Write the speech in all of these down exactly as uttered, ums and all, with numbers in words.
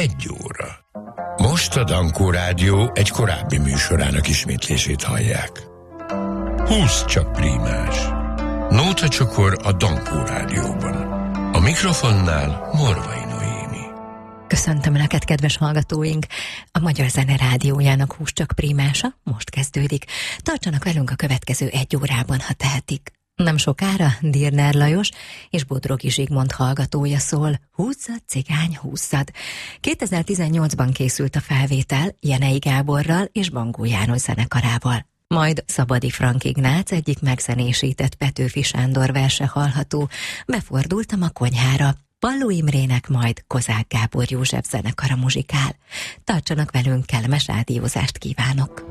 egy óra. Most a Dankó Rádió egy korábbi műsorának ismétlését hallják. húsz csak prímás. Nóta csokor a Dankó Rádióban. A mikrofonnál Morvai Noémi. Köszöntöm Önöket, kedves hallgatóink! A Magyar Zene Rádiójának húsz csak prímása most kezdődik. Tartsanak velünk a következő egy órában, ha tehetik. Nem sokára Dirner Lajos és Bodrogi Zsigmond hallgatója szól, húzzad cigány, húzzad. kétezer-tizennyolcban készült a felvétel Jenei Gáborral és Bangó János zenekarával. Majd Szabadi Frank Ignác egyik megzenésített Petőfi Sándor verse hallható, Befordultam a konyhára. Palló Imrének majd Kozák Gábor József zenekara muzsikál. Tartsanak velünk, kellemes rádiózást kívánok!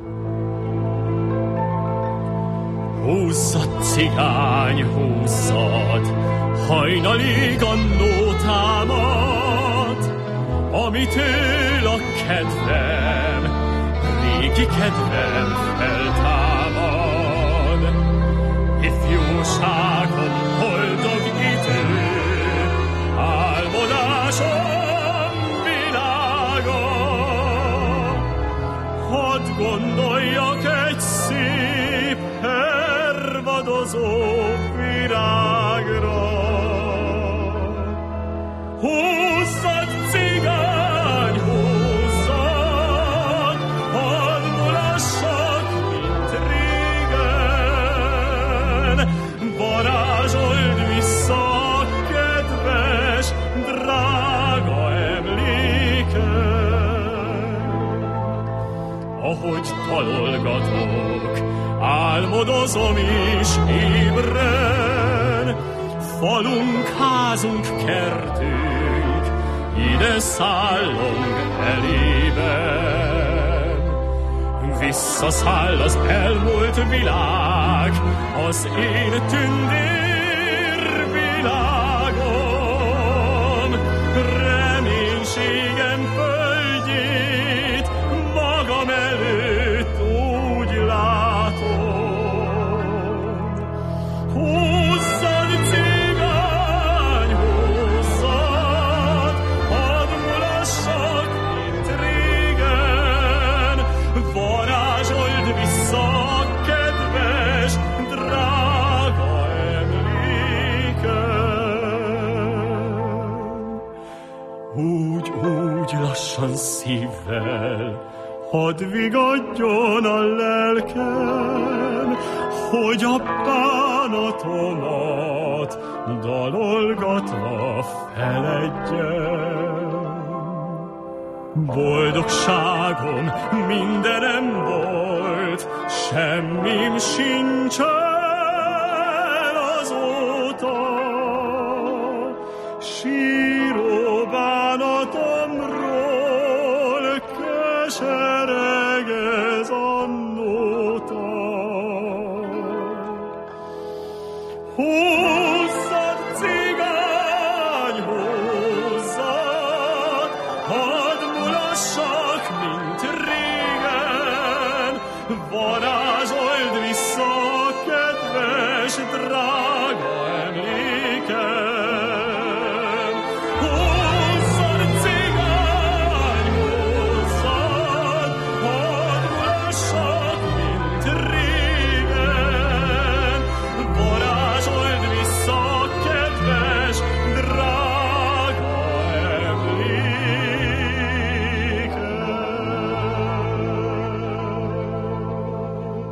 Húzzad, cigány, húzzad, hajnalig annó támad, amit él a kedvem, régi kedvem feltámad. Ifjúságom boldog idő, álmodásom világa, hadd gondoljak egy szép hervadozó virágra. Húzzad, cigány, húzzad, hadd mulassak, mint régen, varázsold vissza a kedves, drága emléket. Ahogy talolgatok, álmodozom is ébren, falunk, házunk, kertünk, ide szállunk elében. Visszaszáll az elmúlt világ, az én tündér világom, reménységem földjét magam előtt úgy látom. Húzzad, cigány, húzzad, hadd mulassak, mint régen, varázsold vissza a kedves, drága emléket. Úgy, úgy lassan szívvel, hadd vigadjon a lelkem, hogy a bánatomat dalolgatva feledjem. Boldogságom mindenem volt, semmim sincsen azóta. Síró bánatomról kesereg ez a nóta. Húzzad, cigány, húzzad, hadd mulassak, mint régen, varázsold vissza a kedves, drága emléket. Húzzad, cigány, húzzad, hadd mulassak, mint régen, varázsold vissza a kedves, drága emléket.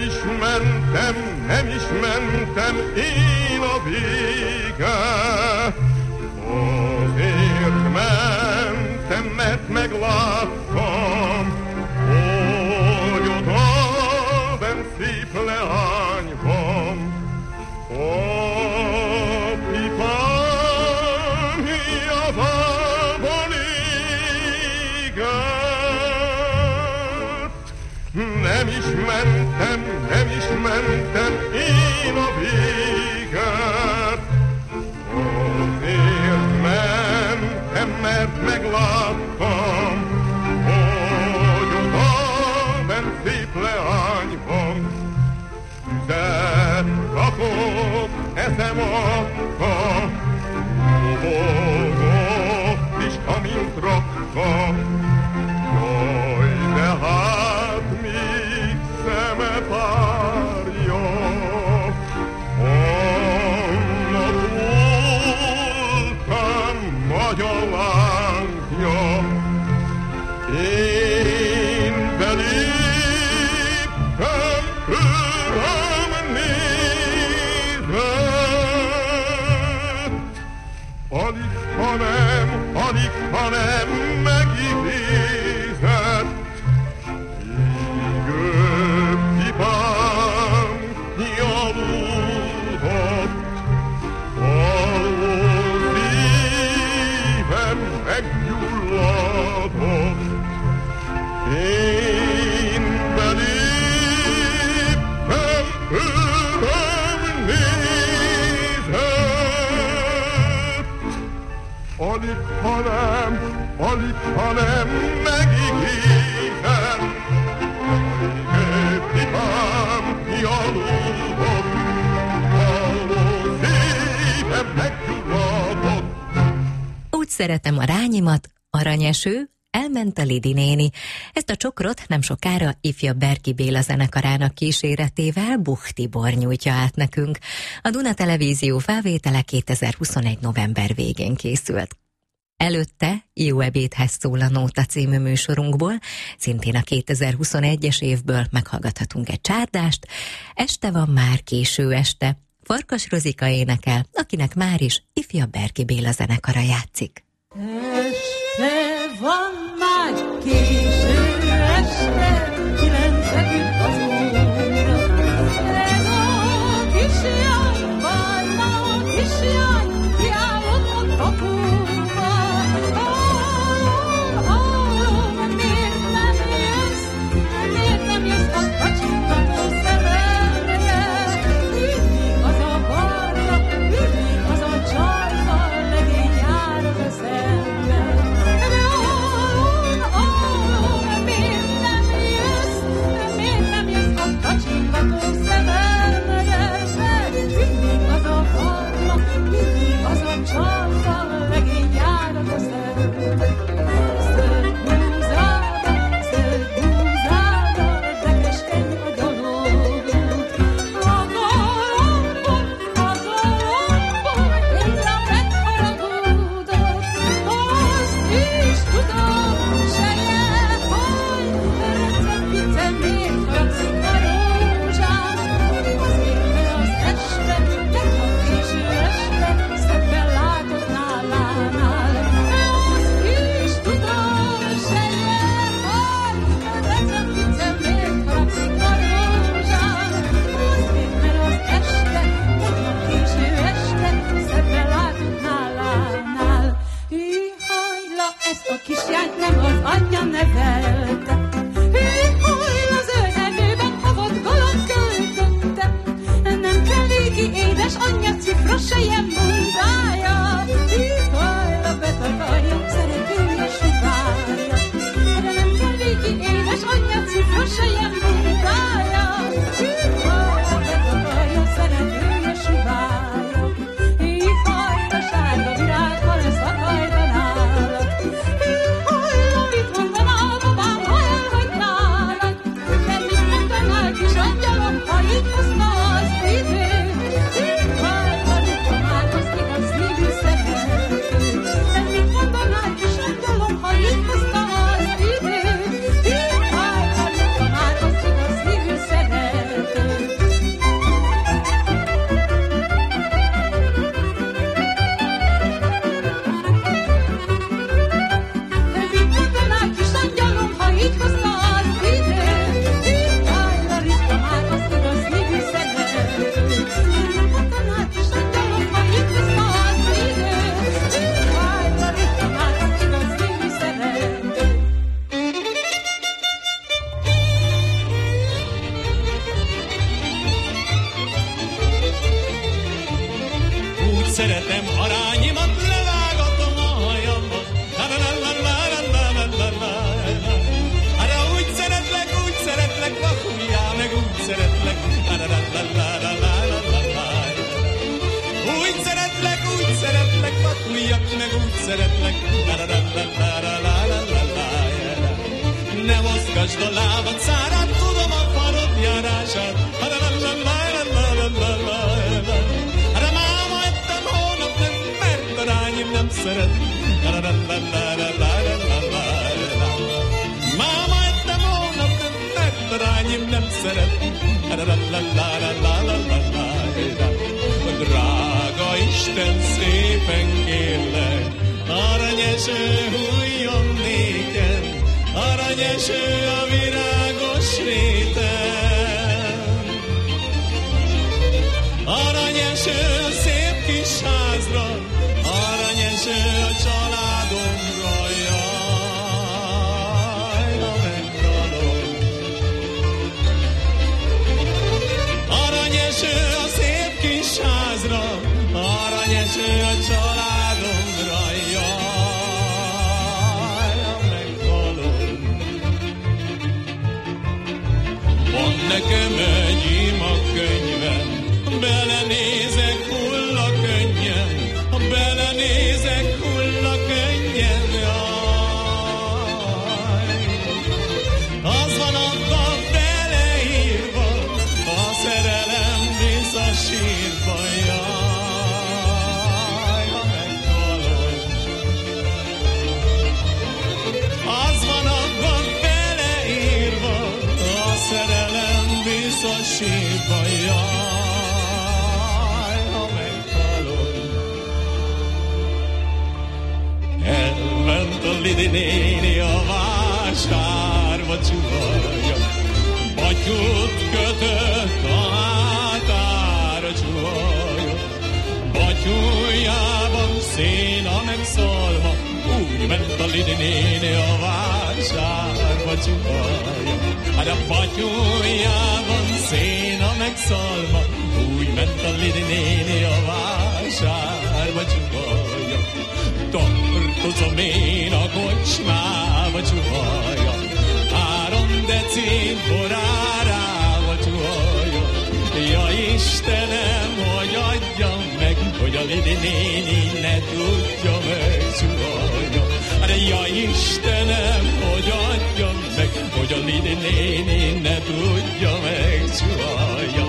is mentem, nem is mentem én a végát. Azért mentem, mert megláttam, hogy oda benn szép leány van. A pipám javában égett. Nem is mentem, nem is mentem én a végát. Azért mentem, mert megláttam, hogy oda benn szép leány van. Tüzet rakok, eszem akka, dobogott is kamint rakva. Jaj, de hát még szeme párja, annak voltam magyar lángja. Én beléptem, őröm nézett, alig, hanem, alig, hanem megidézett. Égő pipám nyalulhat, alvó szívem meggyulladott. Én beléptem, őröm nézett, alig, hanem, alig, hanem megígézett. Égő pipám nyalulhat, alvó szívem meggyulladott. Úgy szeretem a rányimat, aranyeső, elment a Lidi néni. Ezt a csokrot nem sokára ifjabb Berki Béla zenekarának kíséretével Buch Tibor nyújtja át nekünk. A Duna Televízió felvétele kétezer-huszonegy november végén készült. Előtte Jó ebédhez szól a Nóta című műsorunkból, szintén a kétezer-huszonegyes évből meghallgathatunk egy csárdást. Este van már késő este. Farkas Rozika énekel, akinek már is ifjabb Berki Béla zenekara játszik. Este van már késő este, kilencet üt az óra. Ez a kislány, barna kislány, kiállott a kapuba. Hallom, hallom, miért nem jössz, miért nem jössz a kacsingató szememre? Mindig az a barna, mindig az a csajka, legény jár a szembe. Kacsingató szememre, mindig az a barna, mindig szeretem arányimat, levágatom a hajamat. Arra úgy szeretlek, úgy szeretlek, vakuljál meg, úgy szeretlek. Úgy szeretlek, úgy szeretlek, vakuljak meg, úgy szeretlek. Ne mozgasd a lábad szárát, tudom a farod járását. De máma ettem hónap nem, mert a rányim nem szeret. Máma ettem hónap nem, mert a rányim nem szeret. Drága Isten, szépen kérlek, aranyeső hújjon néken, aranyeső a virágos réten. Aranyeső a szép kis házra, aranyeső a családomra, jaj, ha meghalok. Aranyeső a szép kis házra, aranyeső a családomra, jaj, ha meghalok. Van nekem egy imakönyvem, belenézek hulla könnyen, ha belenézek hulla könnyen, jaj. Az van abban beleírva, a szerelem visz a sírba, jaj, ha meghalok. Az van abban beleírva, a szerelem visz a sírba, jaj, ha meghalok. Elment a Lidi néni a vásárba csuhajja, batyút kötött a hátára csuhajja. Batyújában széna meg szalma, úgy ment a Lidi néni a vásárba csuhajja. Hát a batyújában széna meg szalma, úgy ment a Lidi néni a vásárba csuhajja. Tartozom én a kocsmába csuhajja, három deci borárával csuhajja. Ja Istenem, hogy adjam meg, hogy a Lidi néni ne tudja meg csuhajja. Ja Istenem, hogy adjam meg, hogy a Lidi néni ne tudja meg csuhajja.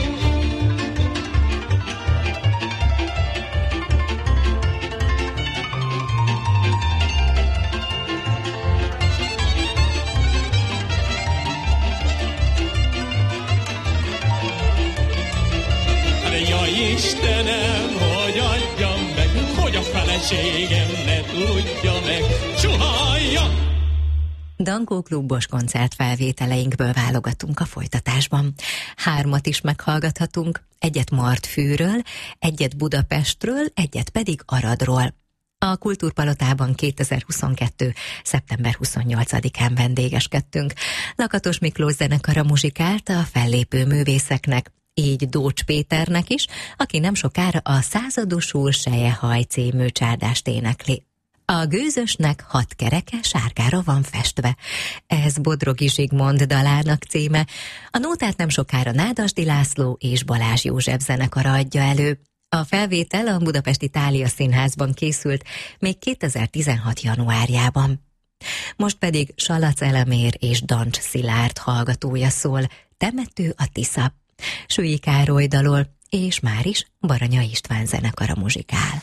Ja Istenem, hogy adjam meg, hogy a feleségem ne tudja meg csuhajja. Dankó klubos koncertfelvételeinkből válogatunk a folytatásban. Hármat is meghallgathatunk, egyet Martfűről, egyet Budapestről, egyet pedig Aradról. A Kultúrpalotában kétezer-huszonkettő. szeptember huszonnyolcadikán vendégeskedtünk. Lakatos Miklós zenekara muzsikált a fellépő művészeknek, így Dócs Péternek is, aki nem sokára a Századosul Sejehaj című csárdást énekli. A gőzösnek hat kereke sárgára van festve. Ez Bodrogi Zsigmond dalának címe. A nótát nem sokára Nádasdy László és Balázs József zenekara adja elő. A felvétel a Budapesti Thália Színházban készült még kétezer-tizenhat. januárjában. Most pedig Salac Elemér és Dancs Szilárd hallgatója szól, Temető a Tisza. Sülly Károly dalol, és már is Baranya István zenekara muzsikál.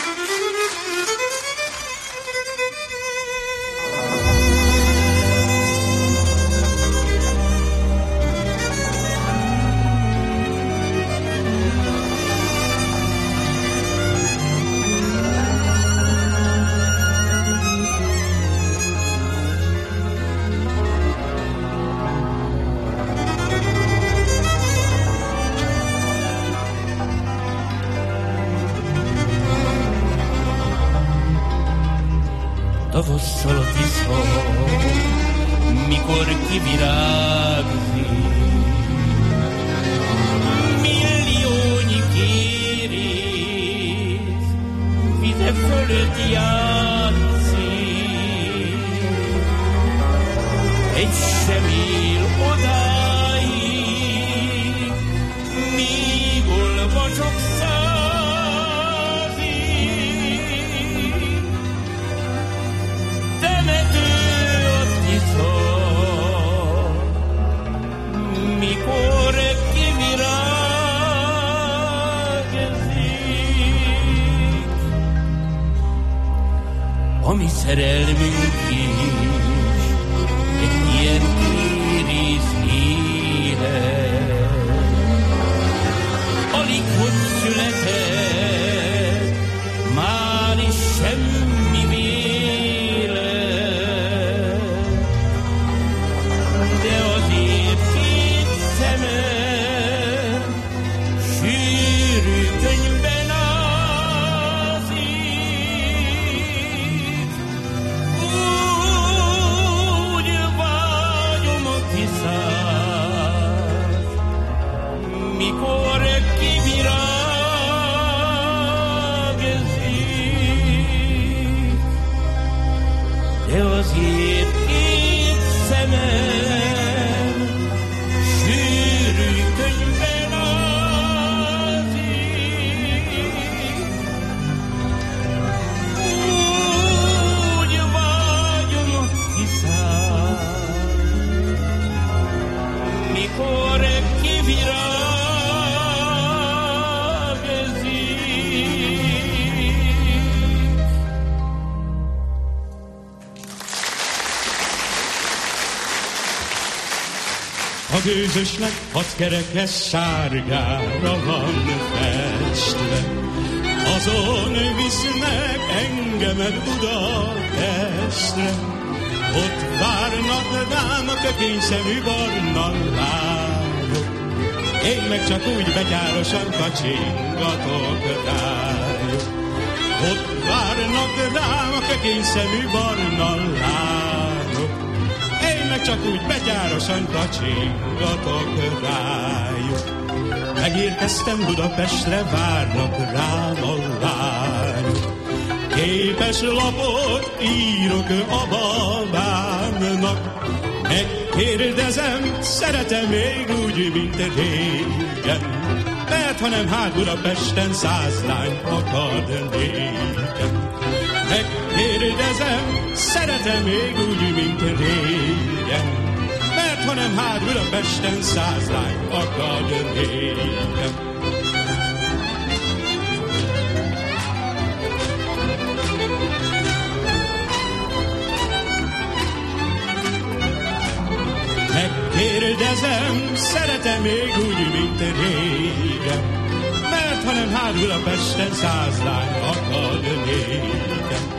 Tavasszal a Tisza, mikor kivirágzik, milliónyi kéri, te fölött játszik. Egy sem él odáig, míg olvasok százig. Temető a tiszor, mikor kivirágzik. A mi szerelmünk is egy ilyen kérész élet. Alig hogy született, már is semmi vélet. De azért két szemem sűrű könyvben ázik. Úgy vágyom a tiszát, mikor kivirágzik. De azért két szemem sűrű könyvben ázik. Úgy vágyom a tiszát, mikor kivirágzik. A gőzösnek hat kerekes sárgára van festve, azon visznek engemet Budapestre. Ott várnak rám a kökényszemű barna lányok, én meg csak úgy betyárosan kacsingatok rájuk. Ott várnak rám a kökényszemű barna lányok, én meg csak úgy betyárosan kacsingatok rájuk. Megérkeztem Budapestre, várnak rám a lányok. Képes lapot írok a babámnak, megkérdezem, szeretem még úgy, mint régen. Mert ha nem, hát Budapesten száz lány akad nékem. Megkérdezem, szeretem még úgy, mint régen. Mert ha nem, hát Budapesten száz lány akad nékem. Megkérdezem, szeretem még úgy, mint régen. Mert ha nem, hát Budapesten száz lány akad nékem.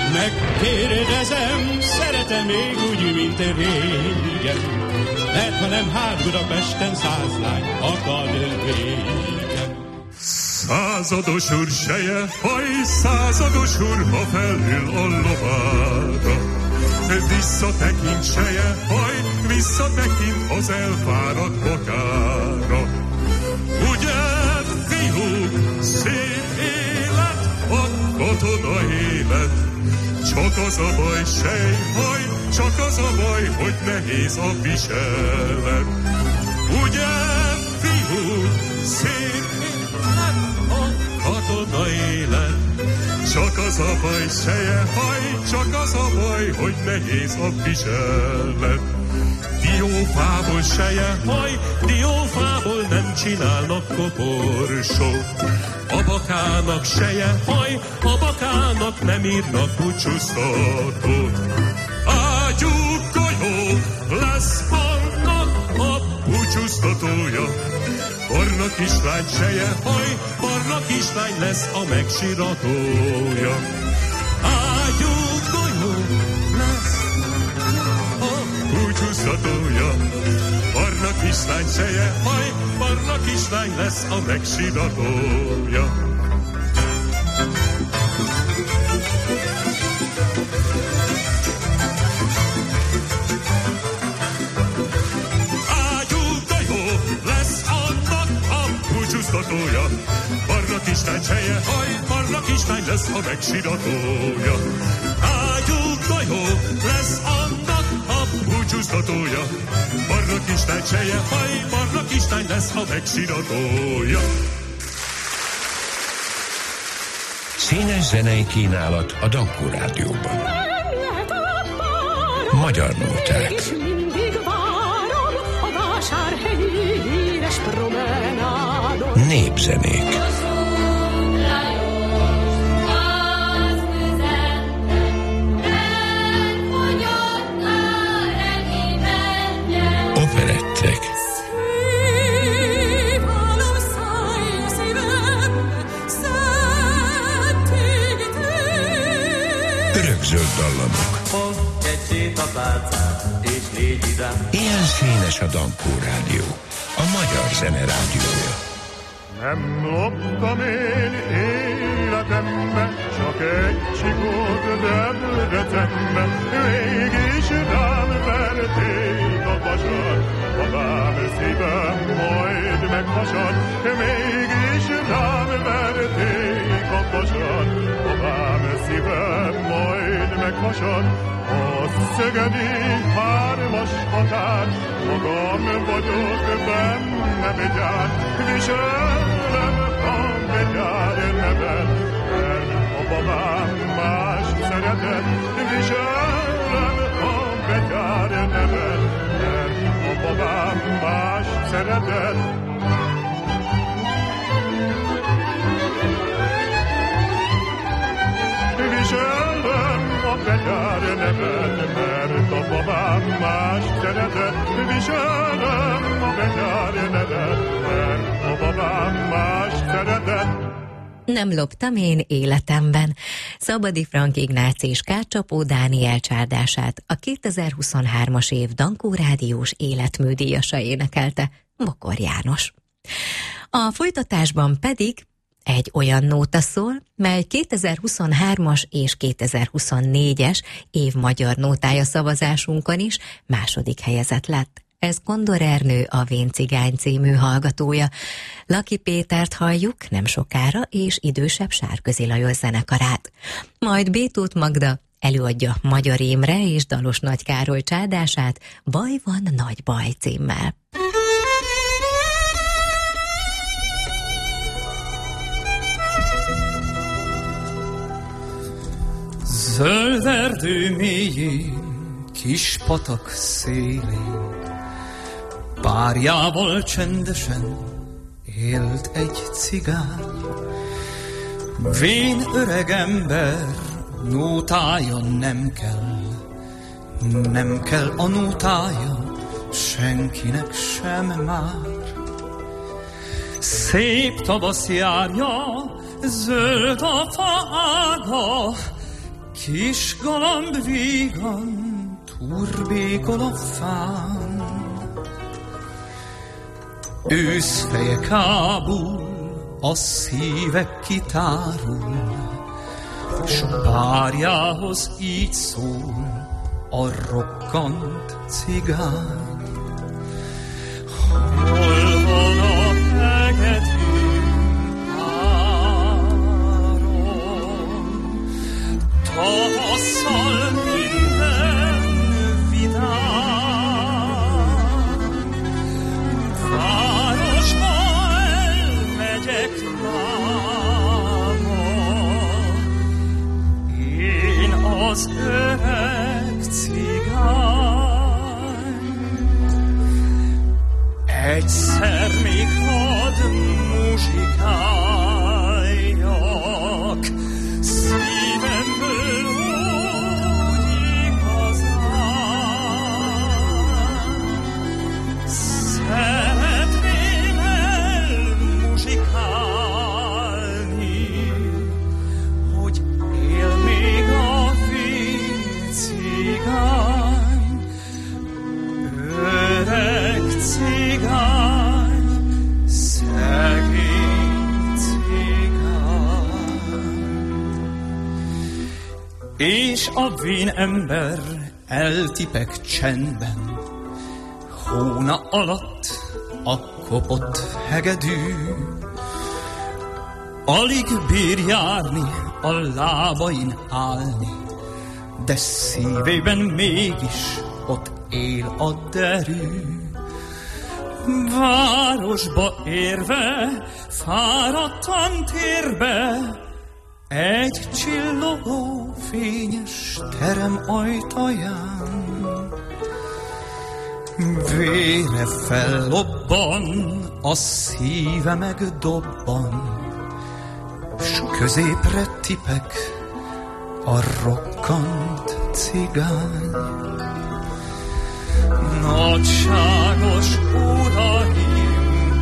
Megkérdezem, szeretem még úgy, mint régen. Mert ha nem, hát Budapesten száz lány akad nékem. Százados úr seje, haj, százados úr, ha felül a lovára. Visszatekint seje, haj, visszatekint az elfáradt bokára. Ugye, fiúk, szép élet, a katona élet. Csak az a baj, sej, haj, csak az a baj, hogy nehéz a viselet. Ugye, fiúk, szép élet, a katona élet. Csak az a baj, seje, haj, csak az a baj, hogy nehéz a viselet. Diófából seje, haj, diófából nem csinálnak koporsót. A bakának seje, haj, a bakának nem írnak búcsúztatót. Ágyú golyó lesz annak a búcsúztatója. Barna kislány seje, haj, barna kislány lesz a megsiratója. Ágyú golyó lesz a búcsúztatója. Barna kislány seje, haj, barna kislány lesz a megsiratója. Barna kislány seje, haj, barna barna kislány lesz a megsiratója. Ágyú golyó lesz annak a búcsúztatója. Barna kislány seje haj, barna kislány lesz a megsiratója. Színes zenei kínálat a Dankó Rádióban. Magyar nóták. És mindig várom a vásárhelyi híres promenádon. Népzenék. Operettek. Örökzöld dallamok. Ilyen színes a Dankó Rádió, a magyar zene rádiója. Nem loptam én életemben, csak egy csikót Debrecenben. Mégis rám verték a vasat, babám szívem majd meghasad. Mégis rám verték a vasat, babám szívem majd meghasad. A szögedi hármas határ, magam vagyok benne begyár, viselem a begyár nevet, mert a babám más szeretett. Viselem a begyár nevet, mert a babám más szeretett. Viselem a begyár nevet, mert a babám más szeretett. Viselem a begyár nevet, mert a babám más szeretett. Nem loptam én életemben. Szabadi Frank Ignácy és Kárcsapó Dániel csárdását a kétezer-huszonhármas év Dankó Rádiós életműdíjasa énekelte Bokor János. A folytatásban pedig egy olyan nóta szól, mely kétezer-huszonhármas és kétezer-huszonnégyes év magyar nótája szavazásunkon is második helyezett lett. Ez Kondor Ernő, a Vén cigány című hallgatója. Laki Pétert halljuk nem sokára, és idősebb Sárközi Lajos zenekarát. Majd B. Tóth Magda előadja Magyar Imre és Dalos Nagy Károly csárdását Baj van, nagy baj címmel. Zöld erdő mélyén, kis patak szélén, párjával csendesen élt egy cigány. Vén öreg ember, nótája nem kell, nem kell a nótája senkinek sem már. Szép tavasz járja, zöld a fa ága, kis galamb vígan turbékol a fán. Őszfeje kábul, a szíve kitárul, s párjához így szól a rokkant cigány. Hol van a hegedű áron, tavasszal minden vidám, városba elmegyek máma, én az öreg cigány. Egyszer még hadd muzsikáljak, szívemből úgy igazán. Szeretném elmuzsikálni, hogy él még a vén cigány, öreg cigány, szegény cigány. És a vén ember eltipek csendben, hóna alatt a kopott hegedű. Alig bír járni, a lábain állni, de szívében mégis ott él a derű. Városba érve, fáradtan térbe, egy csillogó fényes terem ajtaján. Vére fellobban, a szíve megdobban, s középre tipek a rokkant cigány. Nagyságos uraim,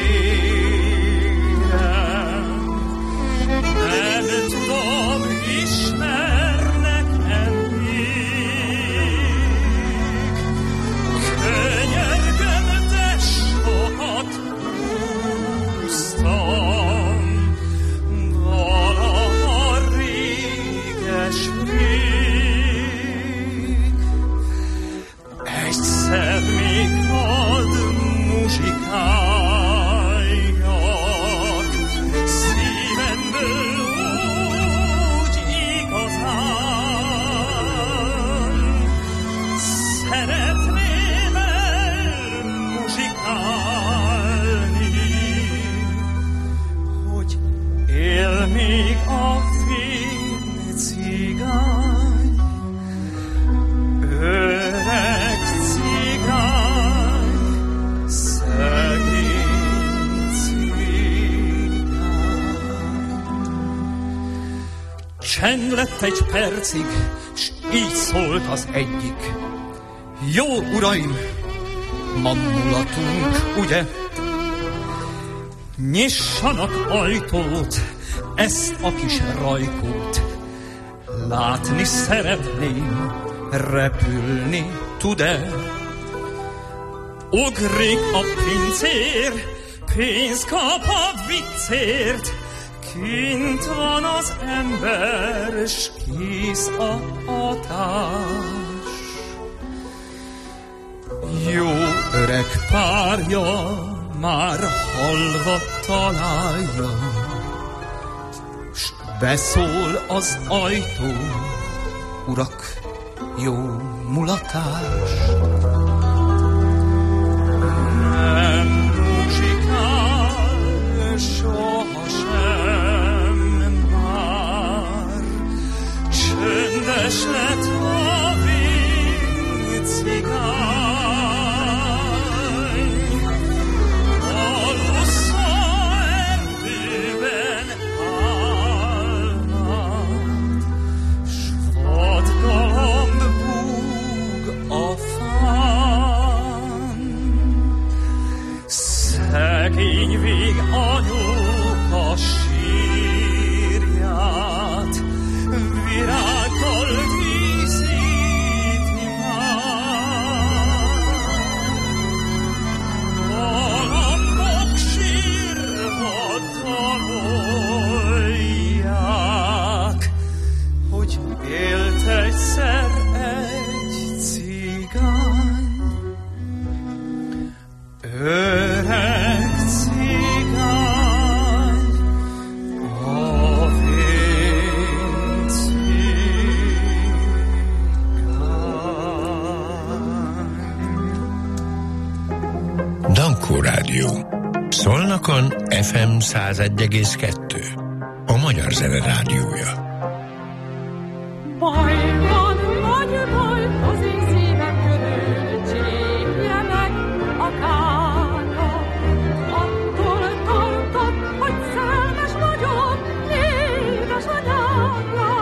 kérem, nem tudom, ismernek-e még. Könyörgöm, de sokat húztam, valaha réges rég. Egyszer még hadd muzsikáljak, szívemből úgy igazán. Szeretném elmuzsikálni, hogy él még a fény cigány, öreg cigány, szegény cigány. Csend lett egy percig, s így szólt az egyik: jó uraim, ma mulatunk, ugye? Nyissanak ajtót, ezt a kis rajkót. Látni szeretném, repülni tud-e? Ugrik a pincér, pénzt kap a viccért. Kint van az ember, s kész a hatás. Jó öreg párja már halva találja, s beszól az ajtó: urak, jó mulatás. Nem muzsikál sohasem már, csöndes lett a vén cigány. Alussza erdőben állnak, s vadgalamb búg a fán. Szegény vég anyóka sírját virággal díszíti már. Galambok sírva dalolják, hogy élt egyszer egy cigány, öreg cigány, a vén cigány. Dankó Rádió. Szolnokon ef em száz egy egész kettő. A Magyar Zene Rádiója. Baj van, nagy baj, az én szívem körül, csípje meg a kára. Attól tartott, hogy szerelmes vagyok, édes anyámra.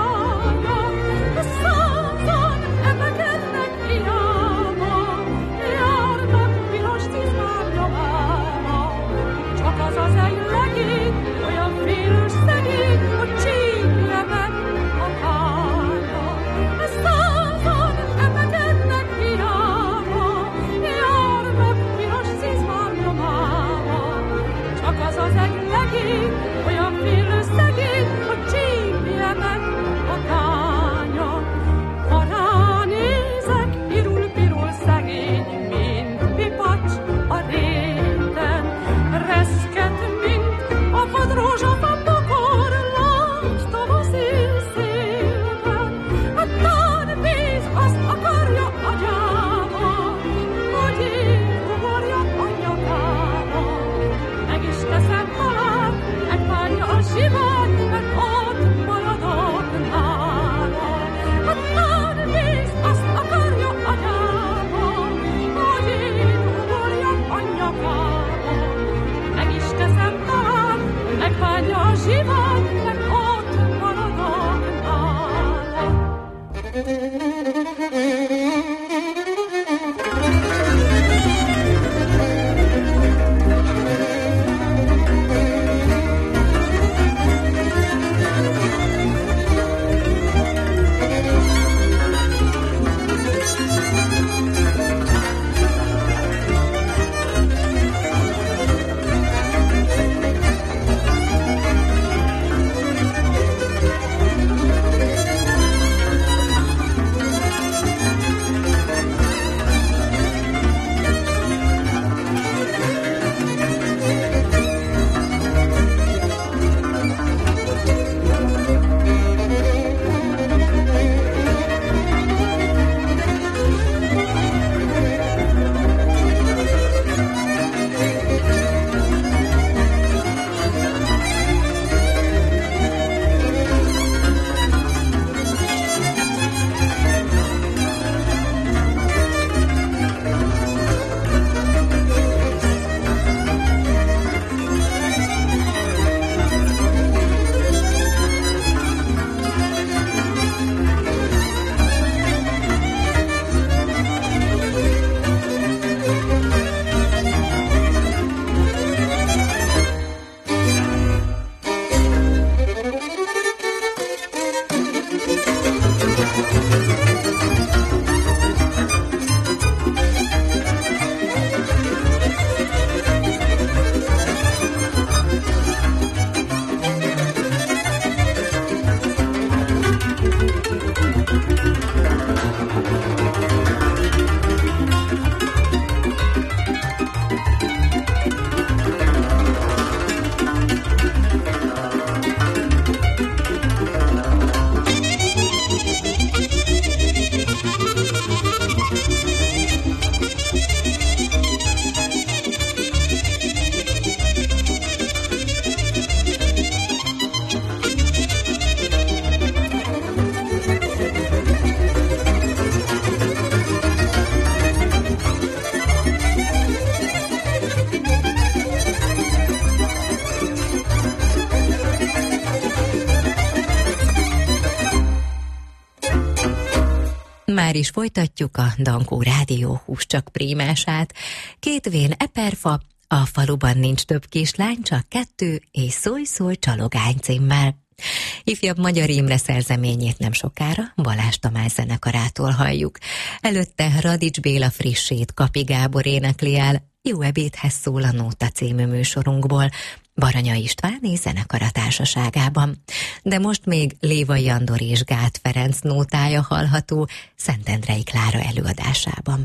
Százan emekednek hiába, járnak piros cizmám nyomába. Csak az az egy legény, olyan félős szegény, hogy csípje meg a kára. Már is folytatjuk a Dankó Rádió húscsak prímását. Két vén eperfa, a faluban nincs több kislány, csak kettő, és szólj-szólj csalogány címmel. Ifjabb Magyar Imre szerzeményét nem sokára Balázs Tamás zenekarától halljuk. Előtte Radics Béla frissét Kapi Gábor énekli el, Jó ebédhez szól a Nóta című műsorunkból, Baranya Istváné zenekara társaságában. De most még Lévai Andor és Gát Ferenc nótája hallható Szentendrei Klára előadásában.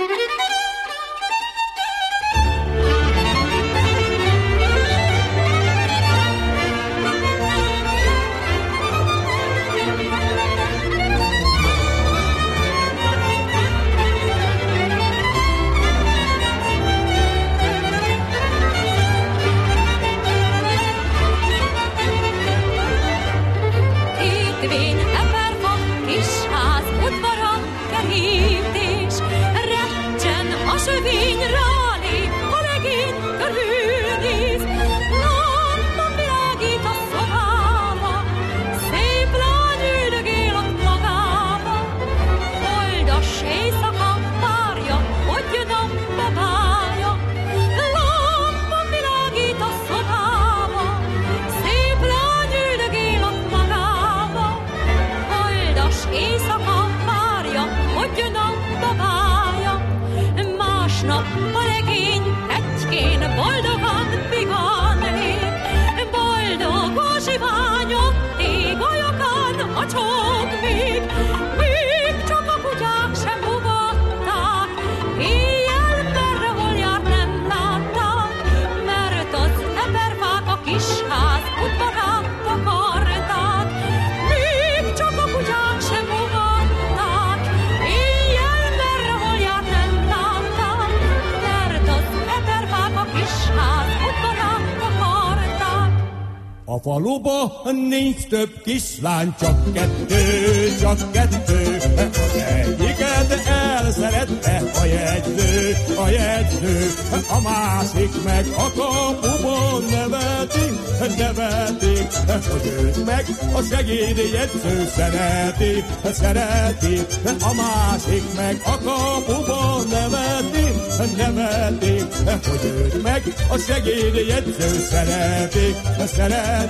A faluba nincs több kislány, csak kettő, csak kettő. Az egyiket elszerette a jegyző, a jegyző. A másik meg a kapuban nevetik, nevetik, hogy őt meg a segédjegyző szereti, szereti. A másik meg a kapuban nevetik, nevetik, hogy őt meg a segédjegyző szereti, szereti.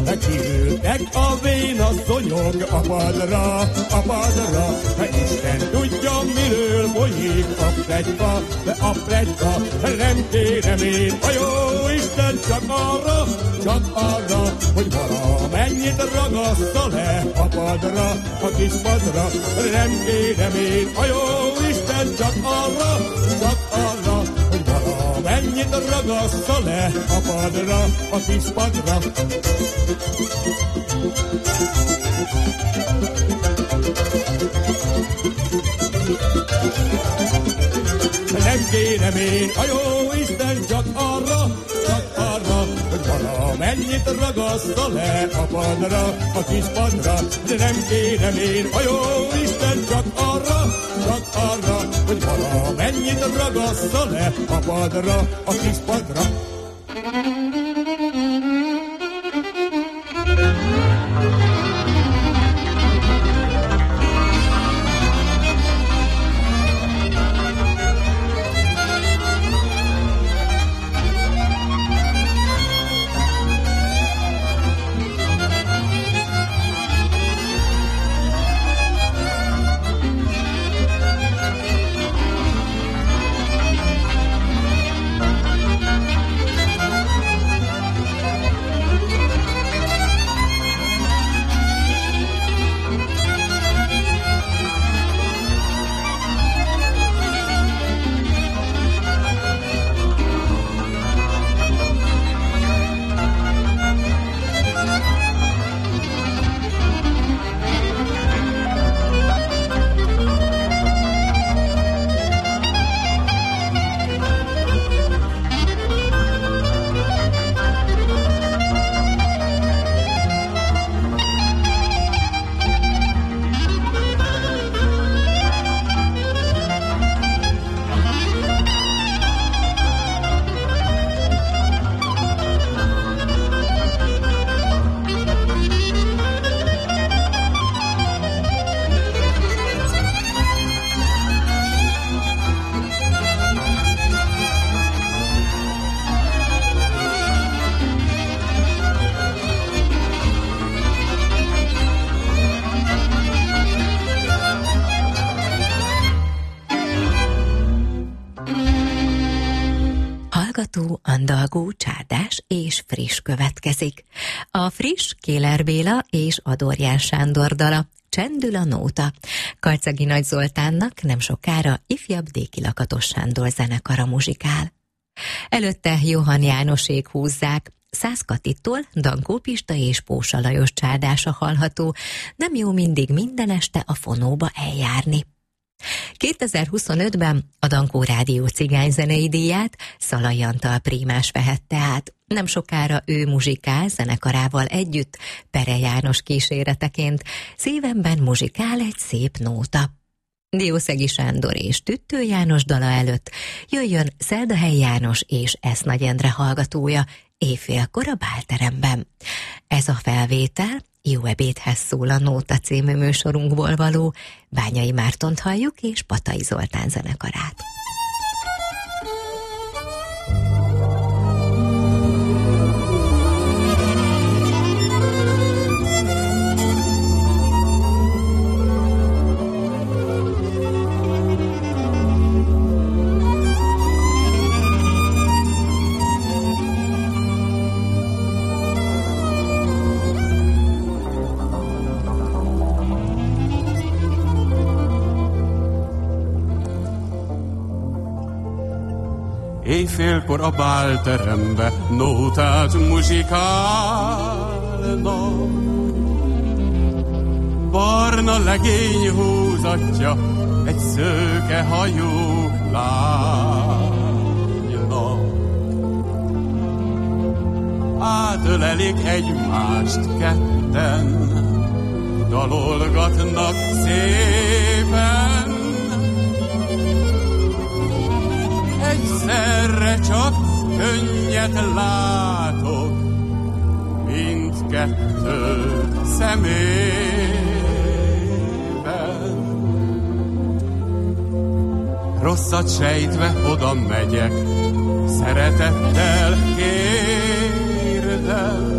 Kiültek a vénasszonyok a padra, a padra. Isten tudja, miről folyik a pletyka, a pletyka. Nem kérem én, a jó Isten csak arra, csak arra, hogy valamennyit ragassza le a padra, a kis padra. Nem kérem én, a jó Isten csak arra, csak arra, hogy valamennyit ragassza le a padra, a kis padra. Nem kérem én, a jó Isten csak arra, csak arra, hogy valamennyit ragassza le a padra, a kis padra. De nem kérem én, a jó Isten csak arra, csak arra, hogy valamennyit ragassza le a padra, a kis padra. hallgató, andalgó, csárdás és friss következik. A friss Kéler Béla és Adorján Sándor dala, Csendül a nóta. Karcagi Nagy Zoltánnak nem sokára ifjabb Déki Lakatos Sándor zenekara muzsikál. Előtte Johann Jánosék húzzák, Szász Katitól Dankó Pista és Pósa Lajos csárdása hallható, nem jó mindig minden este a fonóba eljárni. kétezer-huszonötben a Dankó Rádió cigányzenei díját Szalai Antal prímás vehette át. Nem sokára ő muzsikál zenekarával együtt, Pere János kíséreteként, Szívemben muzsikál egy szép nóta. Diószegi Sándor és Tüttő János dala előtt jöjjön Szeldahely János és Esz Nagy Endre hallgatója éjfélkor a bálteremben. Ez a felvétel Jó ebédhez szól a Nóta című műsorunkból való, Bányai Mártont halljuk és Patai Zoltán zenekarát. Éjfélkor a bálterembe nótát muzsikálnak. Barna legény húzatja egy szőke hajú lánynak. Átölelik egymást ketten, dalolgatnak szépen. Egyszerre csak könnyet látok mindkettő szemében. Rosszat sejtve oda megyek, szeretettel kérdem.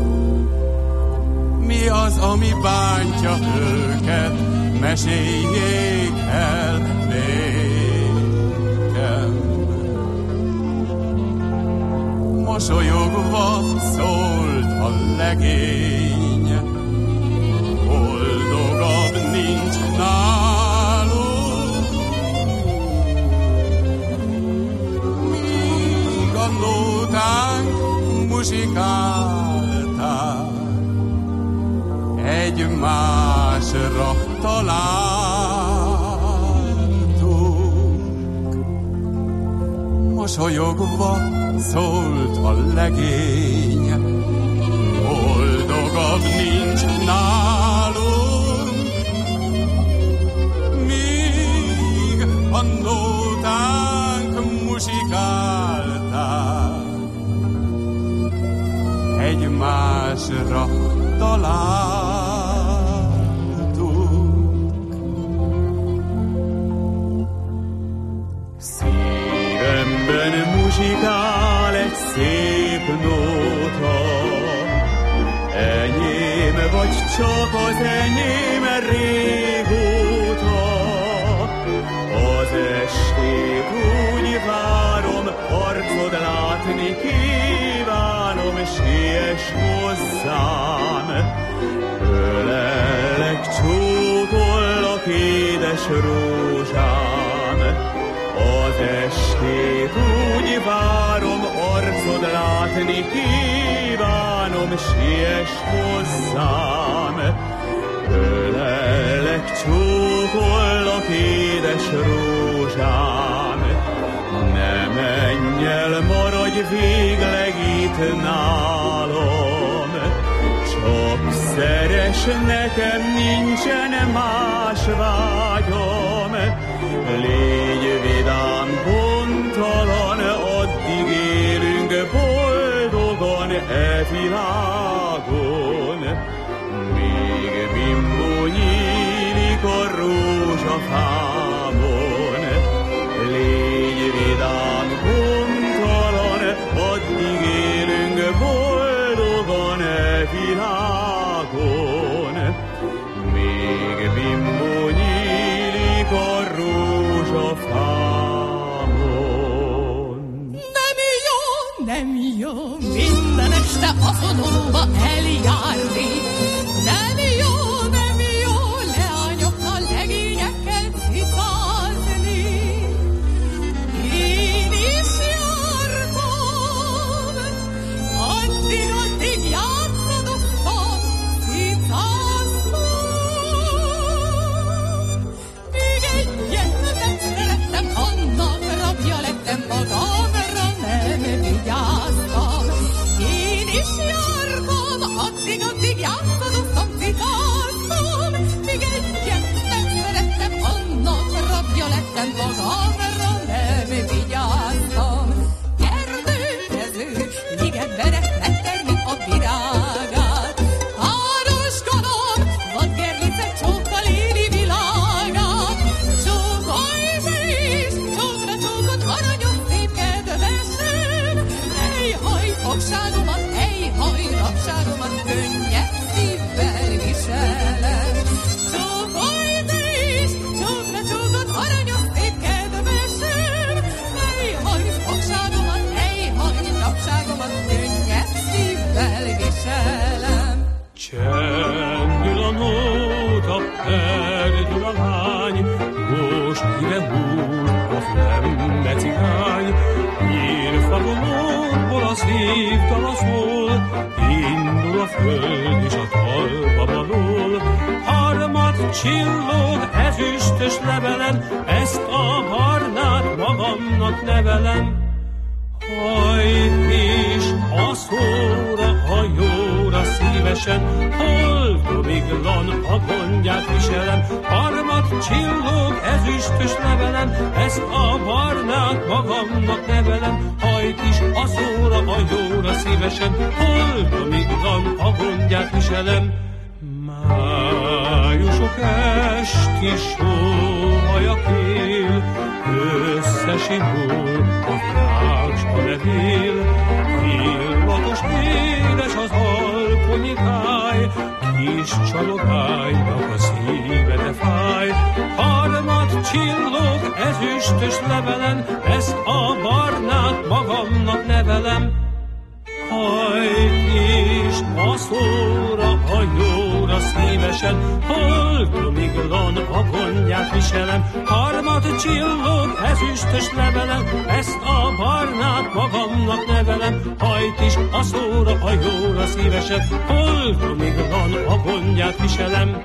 Mi az, ami bántja őket, meséljék el nékem. Mosolyogva szólt a legény, boldogabb nincs nálunk. Míg a nótánk muzsikálták, egymásra találtunk. Mosolyogva szólt a legény, boldogabb nincs nálunk. Míg a nótánk muzsikálták, egymásra találtunk. Szívemben muzsikál egy szép nóta, enyém vagy csak az enyém régóta. Az estét úgy várom, arcod látni kívánom, siess hozzám. Ölellek, csókollak, édes rózsám. Az estét úgy várom, arcod látni kívánom, siess hozzám. Ölellek, csókollak, édes rózsám. Ne menj el, maradj végleg itt nálom. Csak szeress, nekem nincsen más vágyom. Légy vidám, bontalan, addig élünk boldogan e világon. Míg bimbó nyílik a rózsafámon. Légy vidám, bontalan, addig élünk boldogan e világon. Még bimbó nyílik a rózsafámon. Nem jó este a szodóba eljárni. Nem jó, nem jó leányokkal, legényekkel cicázni. Én is jártam, addig-addig játszadoztam, cicáztam. Még egyet nem szerettem, annak rabja lettem, magamra nem vigyáztam. Én is jártam, addig-addig játszadoztam, cicáztam. Még egyet nem szerettem, annak rabja lettem, magamra nem vigyáztam. Erdőkező, ligetberek megtermi a virágát. Ároskodom, vadgerlicek csókkal éli világát. Csókolj is, csókra csókot, aranyos szép kedvesem. Ejhaj, fogságomat, ejhaj, rabságomat, könnyed szívvel viselem. Csókolj is, csókra csókot, aranyos szép kedvesem. Ejhaj, fogságomat, ejhaj, rabságomat, könnyed szívvel viselem. Csendül a nóta, perdül a lány, most ide húr a flemme cigány. Nyírfalonokból a szív talaszol, indul a föld és a talpa valól. Harmat csillog ezüstös levelen, ezt a barnát magamnak nevelem. Hajt is a szóra, a jóra szívesen, holdomiglan a gondját viselem. Harmat csillog ezüstös levelen, ezt a barnát magamnak nevelem. Hajt is a szóra, a jóra szívesen, holdomiglan a gondját viselem. Májusok esti sóhaja kél, összesimul a virág s a levél. Illatos édes az alkonyi táj, kis csalogánynak a szíve de fáj. Harmat csillog ezüstös levelen, ezt a barnát magamnak nevelem. Hajt is a szóra, a jóra szívesen, holdomiglan a gondját viselem. Harmat csillog ezüstös levelen, ezt a barnát magamnak nevelem. Hajt is a szóra, a jóra szívesen, holdomiglan a gondját viselem.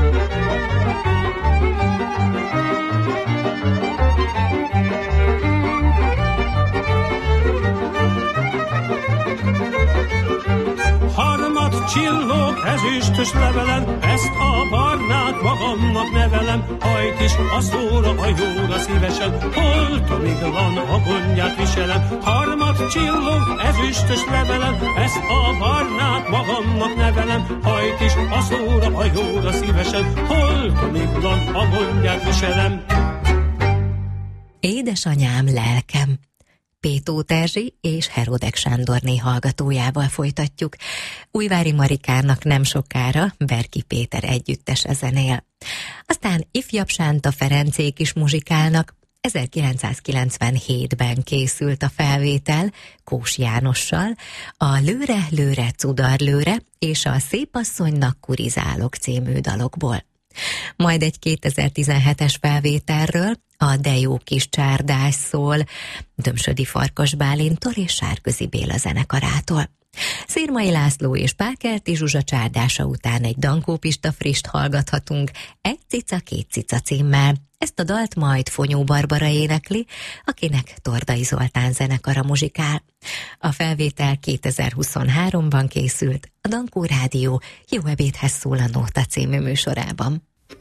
Harmat csillog ezüstös levelen, ezt a barnát magamnak nevelem. Hajt is a szóra, a jóra szívesen, holdomiglan a gondját viselem. Harmat csillog ezüstös levelen, ezt a barnát magamnak nevelem. Hajt is a szóra, a jóra szívesen, holdomiglan a gondját viselem. Édesanyám, lelkem. Pétót Erzsi és Herodek Sándorné hallgatójával folytatjuk. Újvári Marikának nem sokára Berki Péter együttese zenél. Aztán ifjabb Sánta Ferencék is muzsikálnak. ezerkilencszázkilencvenhétben készült a felvétel Kós Jánossal, a Lőre, lőre, cudar lőre és a Szépasszonynak kurizálok című dalokból. Majd egy kétezer-tizenhetes felvételről, a De jó kis csárdás szól, Dömsödi Farkas Bálintól és Sárközi Béla zenekarától. Szirmai László és Pákerti Zsuzsa csárdása után egy Dankó Pista frist hallgathatunk, Egy cica, két cica címmel. Ezt a dalt majd Fonyó Barbara énekli, akinek Tordai Zoltán zenekara muzsikál. A felvétel kétezer-huszonháromban készült a Dankó Rádió Jó ebédhez szól a Nóta című műsorában.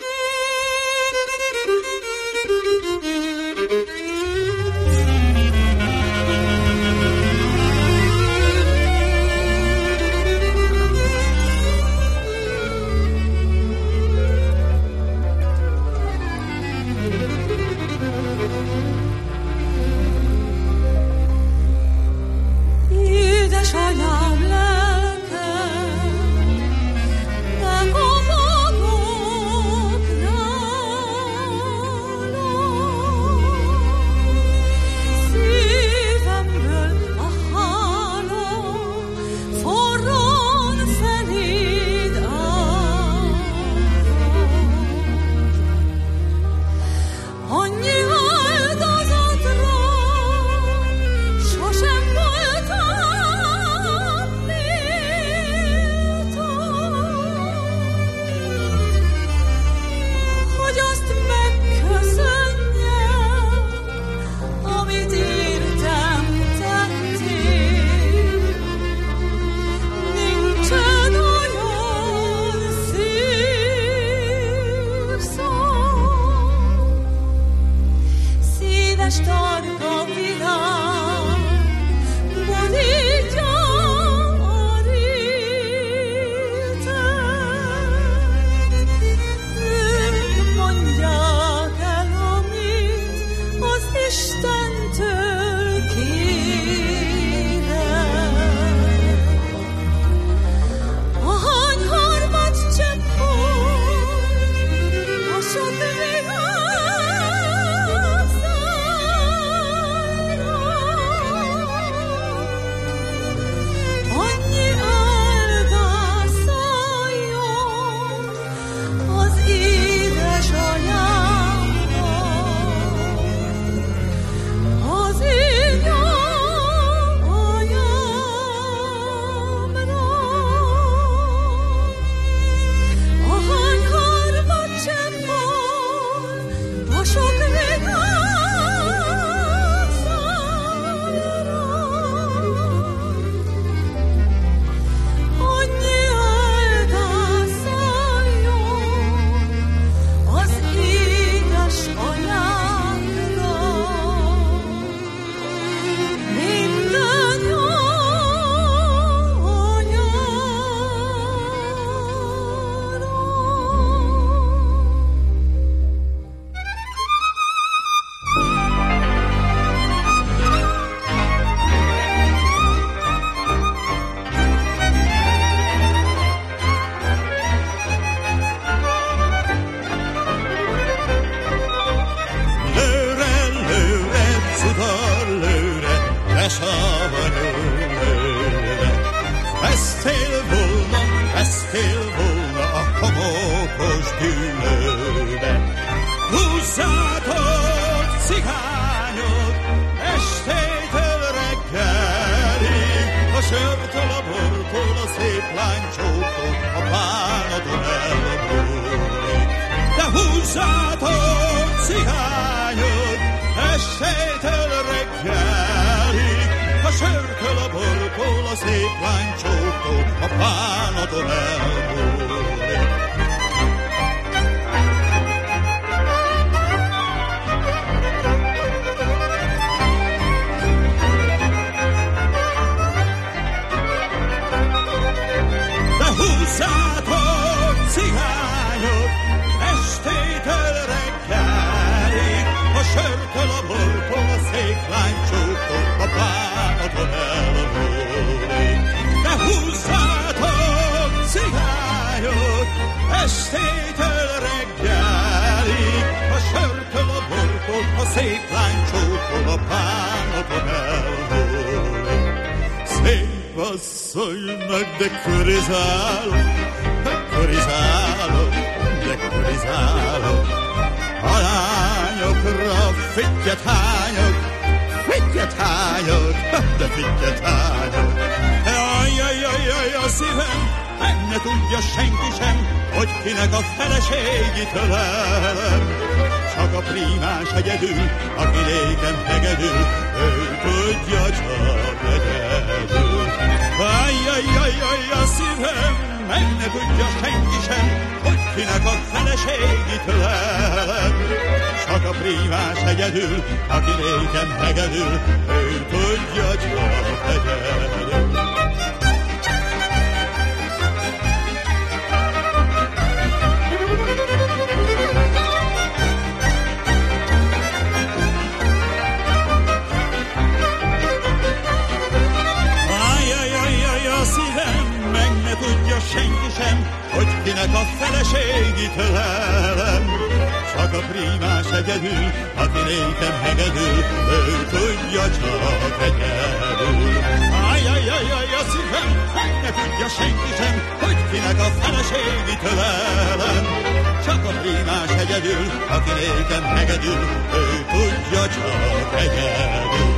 Édesanyám, lelkem, te kapatod, esküvőbe. Húzzátok, cigányok, estétől reggelig, a sörtől, a bortól, a szép lánycsóktól, a bánaton elmúlik. De húzzátok, cigányok, estétől reggelig, a sörtől, a bortól, a szép lánycsóktól, a bánaton elmúlik. De húzzátok, cigányok, estétől reggelig, a sörtől, a bortól, a szép lánycsóktól, a bánaton elmúlik. De húzzátok, cigányok, estétől reggelig, a sörtől, a bortól, a szép lánycsóktól, a bánaton elmúlik. Szép asszonynak, de körizálok, de körizálok, de körizálok. A lányokra fittyet hányok, fittyet hányok, de fittyet hányok. Ajjajajjaj, a szívem, meg ne tudja senki sem, hogy kinek a feleségit ölelem. Csak a prímás egyedül, aki régen hegedül, ő tudja csak egyedül. Ajjajajjaj, a szívem, meg ne tudja senki sem, hogy kinek a feleségit ölelem. Csak a prímás egyedül, aki régen hegedül, ő tudja csak egyedül. Tudja senki sem, hogy kinek a feleségit ölelem. Csak a prímás egyedül, aki nékem hegedül, ő tudja csak egyedül. Ajjajjajjaj, a szívem, meg ne tudja senki sem, hogy kinek a feleségit ölelem. Csak a prímás egyedül, aki nékem hegedül, ő tudja csak egyedül.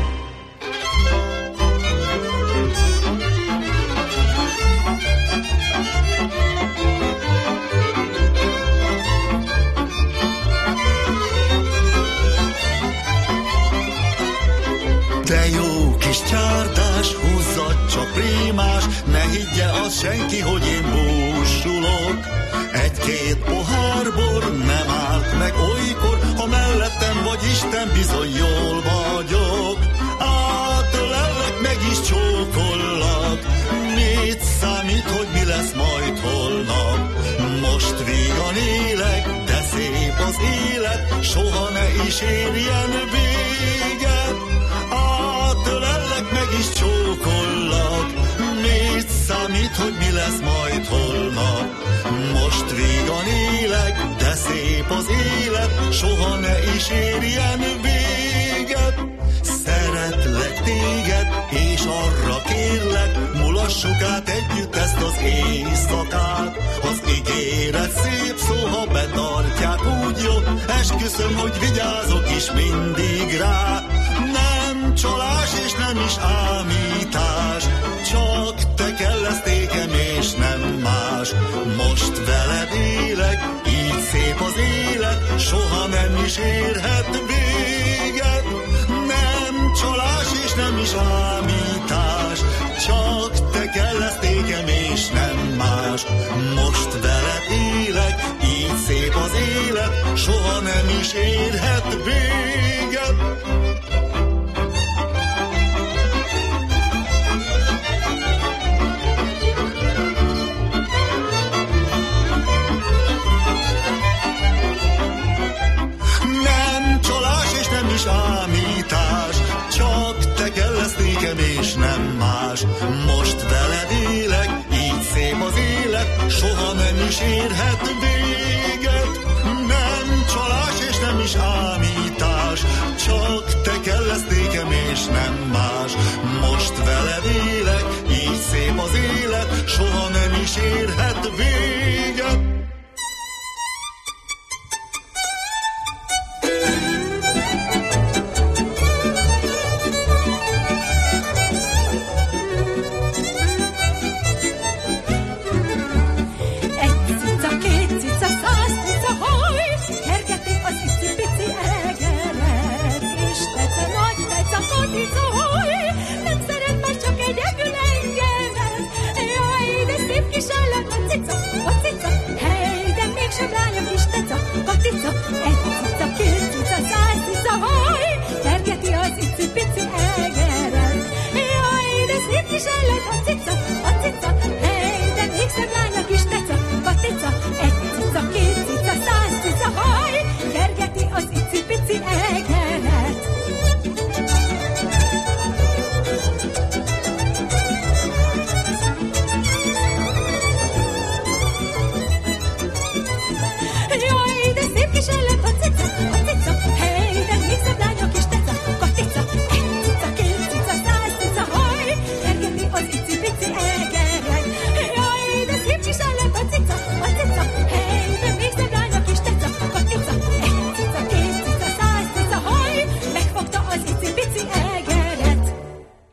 De jó kis csárdás, húzzad csak prímás, ne higgye az senki, hogy én búsulok. Egy-két pohár bor nem árt meg olykor, ha mellettem vagy Isten, bizony jól vagyok. Átölellek, meg is csókollak, mit számít, hogy mi lesz majd holnap? Most vígan élek, de szép az élet, soha ne is érjen véget. Átölellek, meg is csókollak, mit számít, hogy mi lesz majd holnap? Most vígan élek, de szép az élet, soha ne is érjen véget. Szeretlek téged, és arra kérlek, mulassuk át együtt ezt az éjszakát. Az ígéret szép szó, ha betartják, úgy jó, esküszöm, hogy vigyázok is mindig rá. Nem csalás és nem is ámítás, csak te kell lesz nékem és nem más. Most veled élek, így szép az élet, soha nem is érhet véget. Nem csalás és nem is ámítás, csak te kell lesz nékem és nem más. Most veled élek, így szép az élet, soha nem is érhet véget. Ámítás, csak te kell lesz nékem és nem más. Most veled élek, így szép az élet, soha nem is érhet véget. Nem csalás és nem is ámítás, csak te kell lesz nékem és nem más. Most veled élek, így szép az élet, soha nem is érhet véget.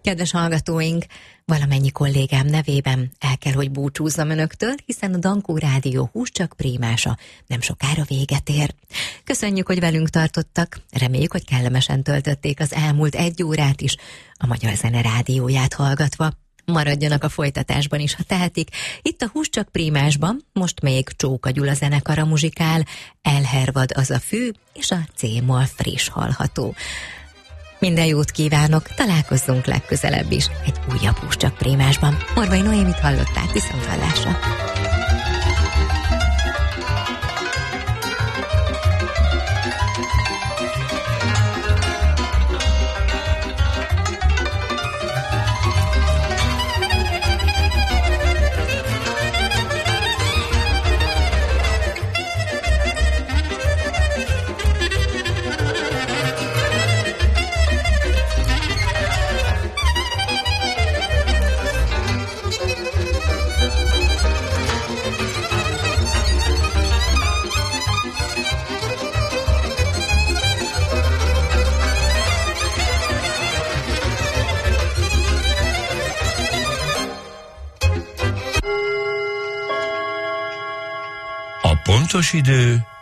Kedves hallgatóink, valamennyi kollégám nevében el kell, hogy búcsúzzam önöktől, hiszen a Dankó Rádió Hús csak prémása nem sokára véget ér. Köszönjük, hogy velünk tartottak, reméljük, hogy kellemesen töltötték az elmúlt egy órát is a Magyar Zene Rádióját hallgatva. Maradjanak a folytatásban is, ha tehetik. Itt a Hús csak prémásban most még Csóka Gyula zenekara muzsikál, Elhervad az a fű, és a C-moll friss hallható. Minden jót kívánok, találkozzunk legközelebb is egy újabb Hús csak prémásban. Morvai Noémit hallották, viszonthallásra. Pontos idő